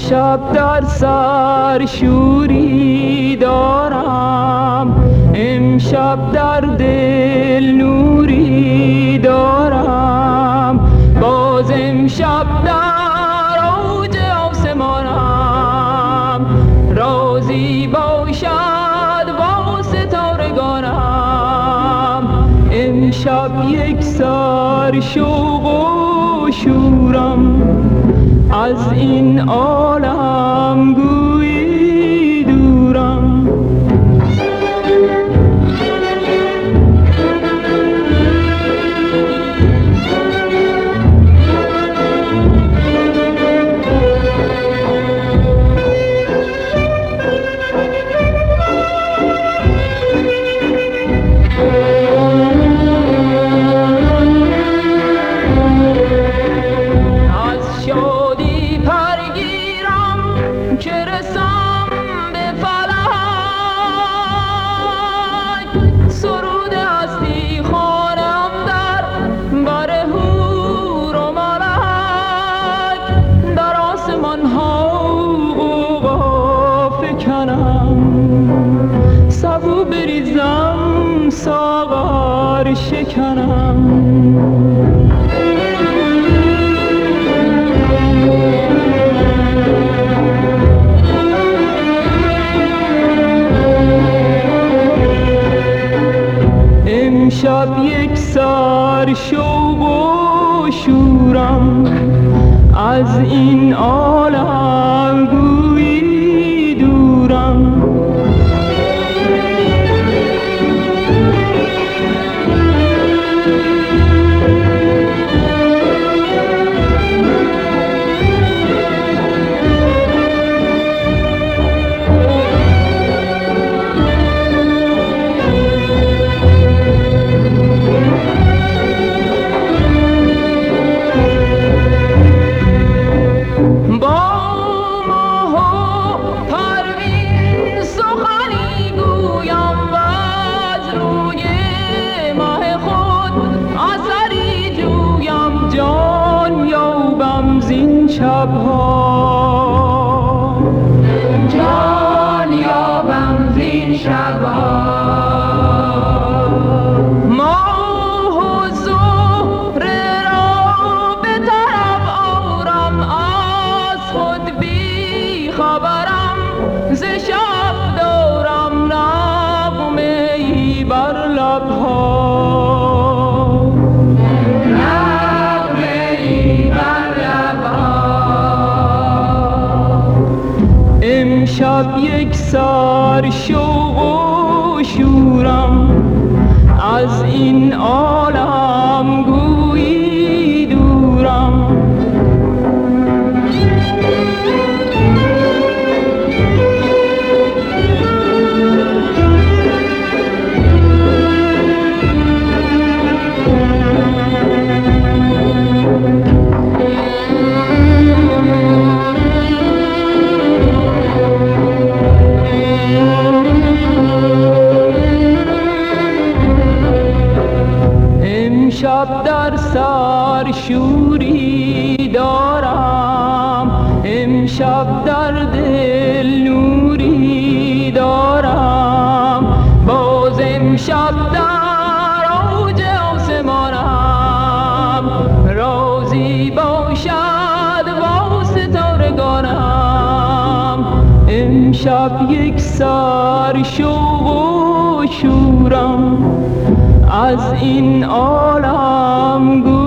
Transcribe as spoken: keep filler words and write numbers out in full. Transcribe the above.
امشب در سر شوری دارم، امشب در دل نوری دارم، باز امشب در اوج آسمانم، رازی باشد با ستارگانم. امشب یک سر شوق و شورم، از این عالم گویی دورم. که رسم به فلک، سرود هستی خوانم در بر حور و ملک، در آسمان ها غوغا فکنم، سبو بریزم ساغر شکنم. امشب یک سر شوق و شورم، از این عالم گویی دورم. شبها جان یابم زین شبها، ماه و زهره را به طرف آرم، از خود بی خبرم، ز شب دارم نغمه ای بر لبها. امشب یک سر شوق و شورم، از این عالم گویی دورم. امشب در سر شوری دارم، امشب در دل نوری دارم، باز امشب در اوج آسمانم، رازی باشد با ستارگانم. امشب یک سر شوق و شورم، از این عالم